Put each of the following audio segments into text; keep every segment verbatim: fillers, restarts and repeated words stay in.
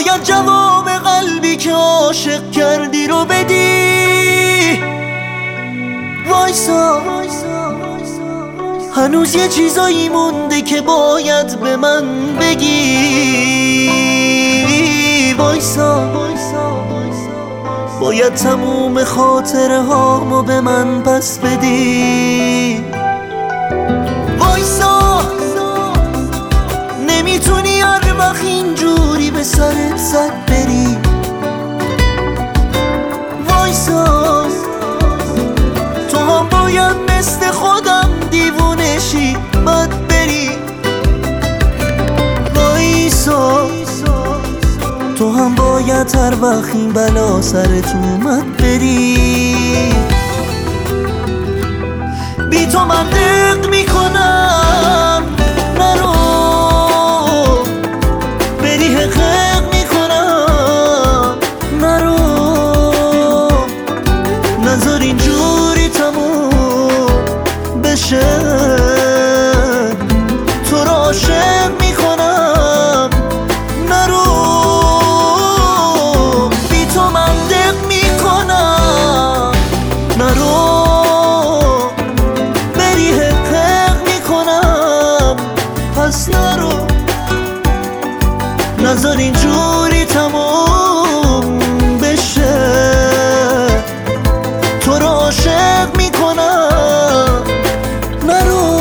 باید جواب قلبی که عاشق کردی رو بدی. وایسا هنوز یه چیزایی مونده که باید به من بگی. وایسا باید تموم خاطره هامو به من پس بدی. وایسا نمیتونی هر وقت اینجوری به سرت زد بری. وایسا تو هم باید مثل خودم دیوونه شی بد بری. وایسا تو هم باید هر وقت این بلا سرت اومد بری. بی تو من دق میکنم نرو بری، حقق میکنم نرو، نذار اینجوری تموم بشه. تو رو عاشق میکنم نرو، بی تو من دق میکنم نرو بری، حقق میکنم پس نرو، نذار اینجوری تموم بشه. تو رو عاشق میکنم نرو.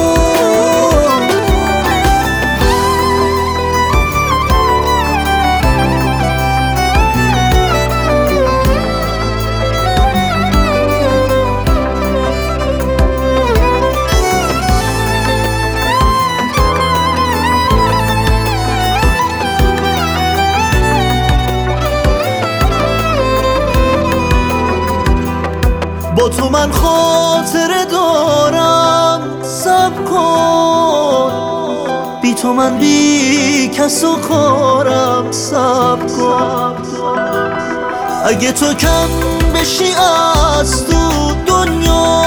با تو من خاطره دارم صبر کن، بی تو من بی کس و کارم صبر کن. اگه تو کم بشی از تو دنیا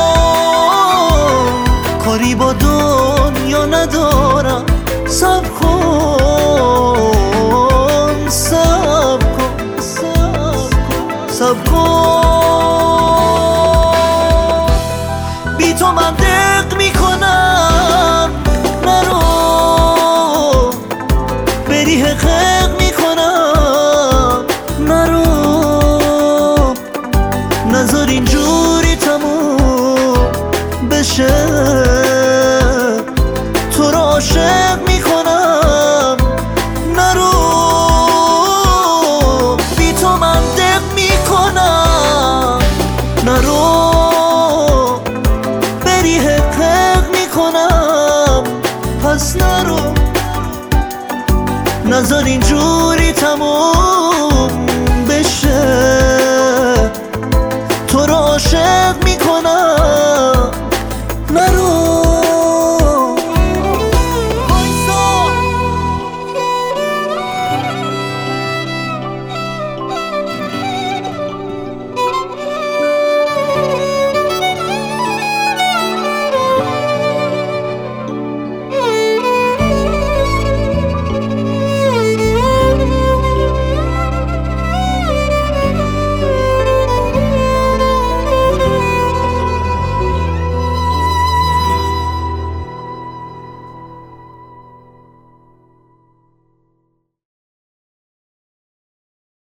کاری با دنیا ندارم. صبر کن صبر کن صبر کن. بی تو من دق میکنم نرو بری، حقق میکنم نرو، نذار اینجوری تموم بشه. تو رو عاشق میکنم نرو، بی تو من دق میکنم نرو بری، حقق میکنم پس نرو، نذار اینجوری تموم بشه. تو رو عاشق